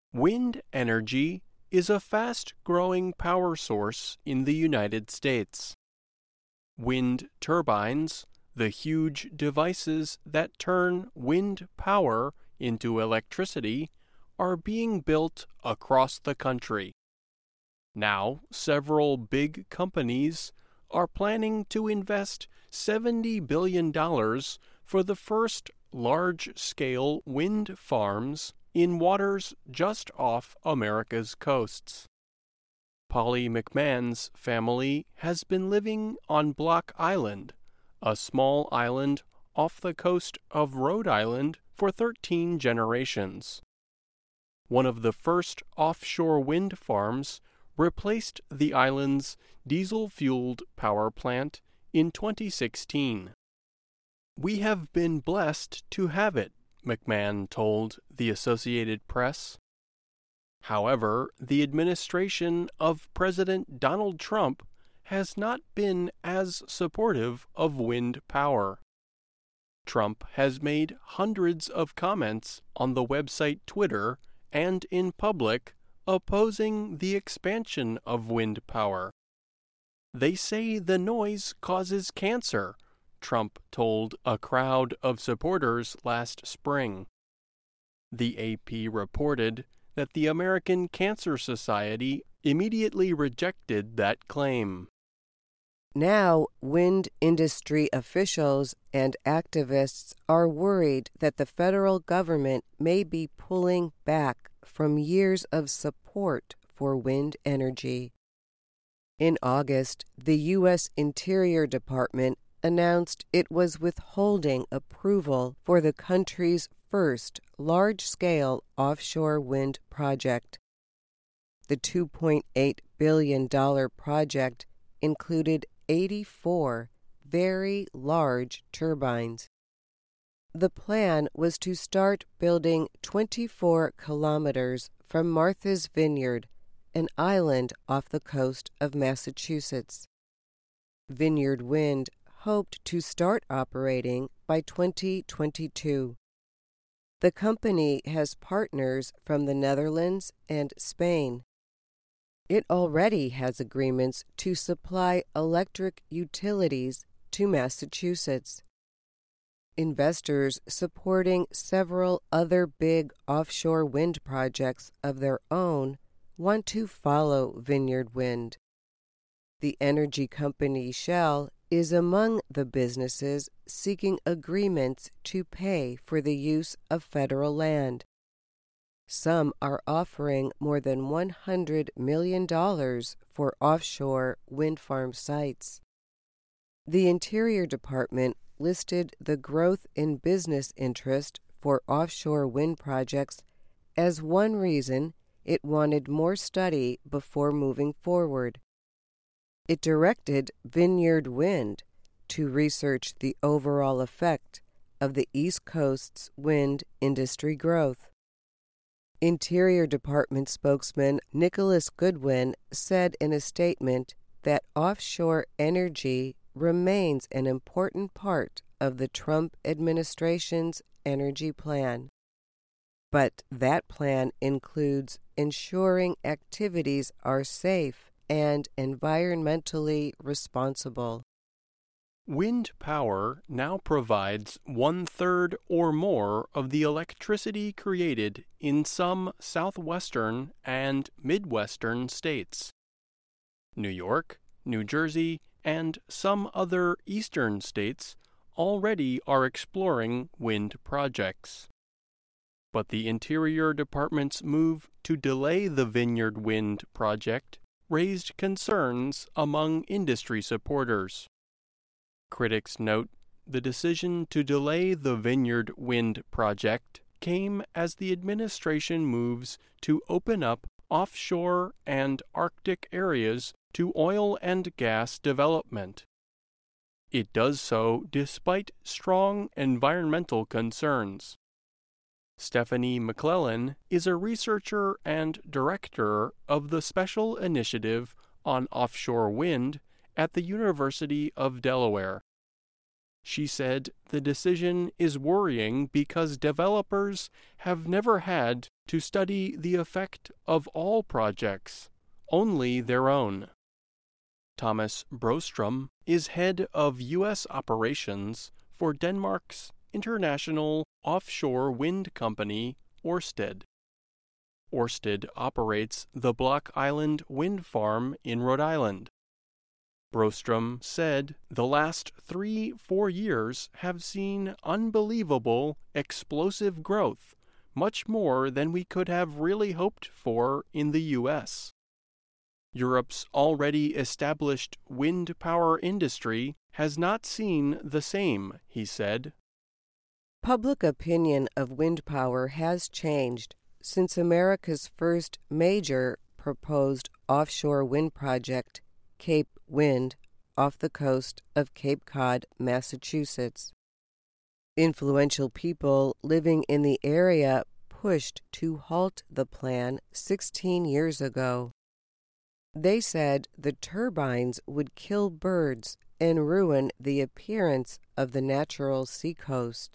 Wind energy is a fast-growing power source in the United States. Wind turbines, the huge devices that turn wind power into electricity, are being built across the country. Now, several big companies are planning to invest $70 billion for the first large-scale wind farms in waters just off America's coasts. Polly McMahon's family has been living on Block Island, a small island off the coast of Rhode Island, for 13 generations. One of the first offshore wind farms replaced the island's diesel-fueled power plant in 2016. "We have been blessed to have it," McMahon told the Associated Press. However, the administration of President Donald Trump has not been as supportive of wind power. Trump has made hundreds of comments on the website Twitter and in public opposing the expansion of wind power. "They say the noise causes cancer," Trump told a crowd of supporters last spring. The AP reported that the American Cancer Society immediately rejected that claim. Now, wind industry officials and activists are worried that the federal government may be pulling back from years of support for wind energy. In August, the U.S. Interior Department announced it was withholding approval for the country's first large-scale offshore wind project. The $2.8 billion project included 84 very large turbines. The plan was to start building 24 kilometers from Martha's Vineyard, an island off the coast of Massachusetts. Vineyard Wind hoped to start operating by 2022. The company has partners from the Netherlands and Spain. It already has agreements to supply electric utilities to Massachusetts. Investors supporting several other big offshore wind projects of their own want to follow Vineyard Wind. The energy company Shell is among the businesses seeking agreements to pay for the use of federal land. Some are offering more than $100 million for offshore wind farm sites. The Interior Department listed the growth in business interest for offshore wind projects as one reason it wanted more study before moving forward. It directed Vineyard Wind to research the overall effect of the East Coast's wind industry growth. Interior Department spokesman Nicholas Goodwin said in a statement that offshore energy remains an important part of the Trump administration's energy plan. But that plan includes ensuring activities are safe and environmentally responsible. Wind power now provides 1/3 or more of the electricity created in some southwestern and midwestern states. New York, New Jersey, and some other eastern states already are exploring wind projects. But the Interior Department's move to delay the Vineyard Wind project raised concerns among industry supporters. Critics note the decision to delay the Vineyard Wind project came as the administration moves to open up offshore and Arctic areas to oil and gas development. It does so despite strong environmental concerns. Stephanie McClellan is a researcher and director of the Special Initiative on Offshore Wind at the University of Delaware. She said the decision is worrying because developers have never had to study the effect of all projects, only their own. Thomas Brostrom is head of U.S. operations for Denmark's international offshore wind company, Ørsted. Ørsted operates the Block Island wind farm in Rhode Island. Brostrom said the last 3-4 years have seen unbelievable, explosive growth, much more than we could have really hoped for in the U.S. Europe's already established wind power industry has not seen the same, he said. Public opinion of wind power has changed since America's first major proposed offshore wind project, Cape Wind, off the coast of Cape Cod, Massachusetts. Influential people living in the area pushed to halt the plan 16 years ago. They said the turbines would kill birds and ruin the appearance of the natural seacoast.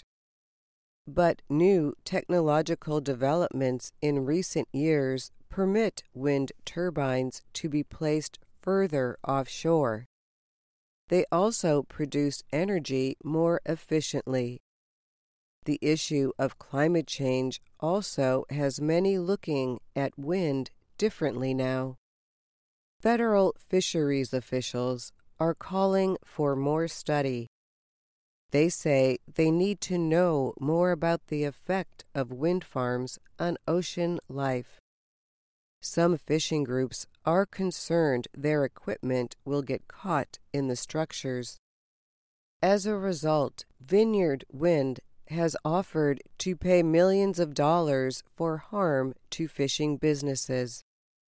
But new technological developments in recent years permit wind turbines to be placed further offshore. They also produce energy more efficiently. The issue of climate change also has many looking at wind differently now. Federal fisheries officials are calling for more study. They say they need to know more about the effect of wind farms on ocean life. Some fishing groups are concerned their equipment will get caught in the structures. As a result, Vineyard Wind has offered to pay millions of dollars for harm to fishing businesses.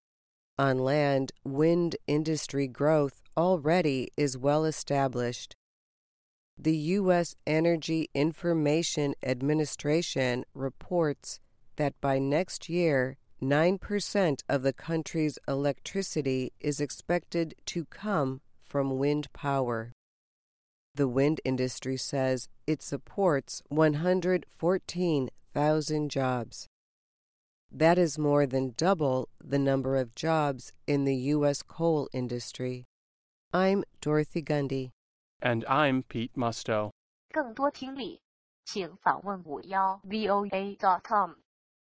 On land, wind industry growth already is well established. The U.S. Energy Information Administration reports that by next year, 9% of the country's electricity is expected to come from wind power. The wind industry says it supports 114,000 jobs. That is more than double the number of jobs in the U.S. coal industry. I'm Dorothy Gundy. And I'm Pete Musto. 更多听力，请访问51voa.com。